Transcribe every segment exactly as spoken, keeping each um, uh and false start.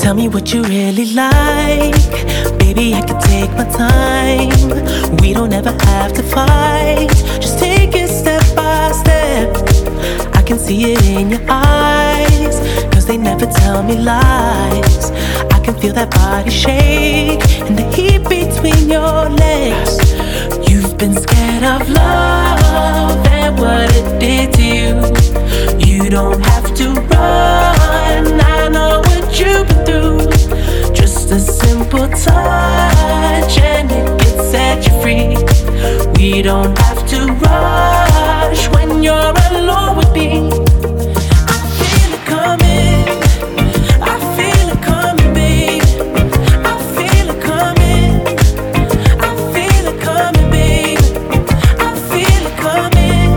Tell me what you really like. Baby, I can take my time. We don't ever have to fight. Just take it step by step. I can see it in your eyes, cause they never tell me lies. I can feel that body shake and the heat between your legs. You've been scared of love and what it did to you. You don't have to run, I know what you've been through. Just a simple touch and it can set you free. We don't have to rush when you're alone with me. I feel it coming, I feel it coming, babe. I feel it coming, I feel it coming, babe. I feel it coming,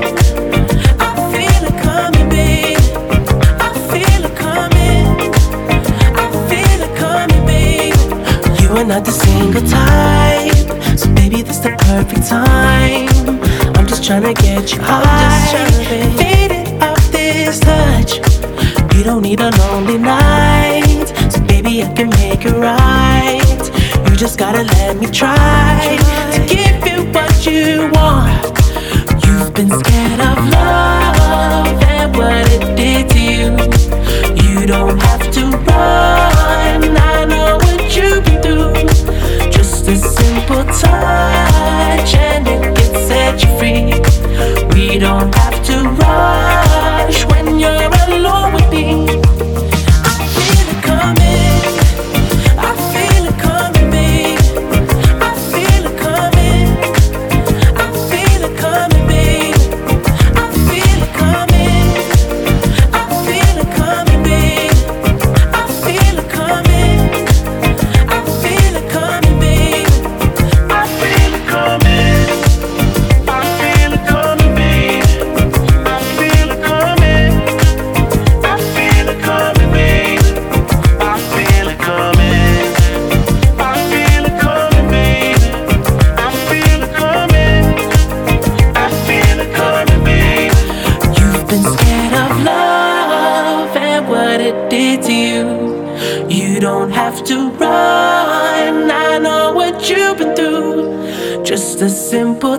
I feel it coming, babe. I feel it coming, I feel it coming, babe. You are not the single type, so baby, this the perfect time. I'm just tryna get you high, faded off this touch. You don't need a lonely night, so baby, I can make it right. You just gotta let me try to give you what you want. You've been scared of love and what it did to you. You don't have to run, I know what you've been through. Just a simple touch and it can set you free. We don't have to rush when you're alone with me. I feel it coming, I feel it coming, babe. I feel it coming, I feel it coming, babe. I feel it coming, I feel it coming, babe. I feel it coming, I feel it coming, babe. I feel it coming, I feel it coming, babe. I feel it coming, I feel it coming, babe. I feel it coming, I feel it coming, babe. I feel it coming, I feel it coming, babe. You've been scared of love and what it did to you. You don't have to run, I know what you've been through. Just a simple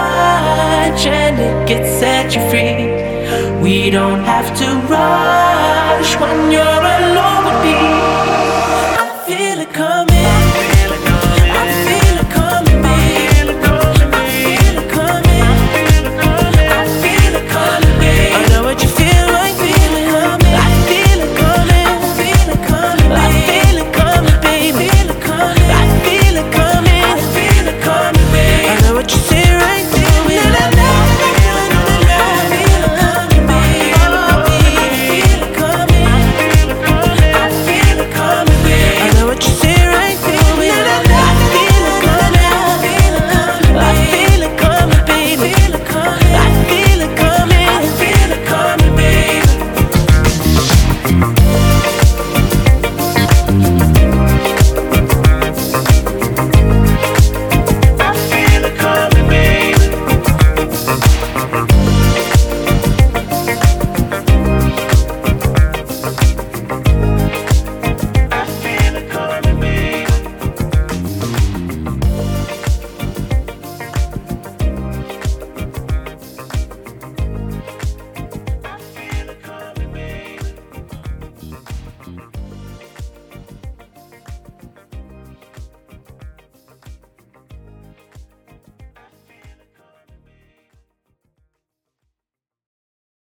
touch and it can set you free. We don't have to rush when you're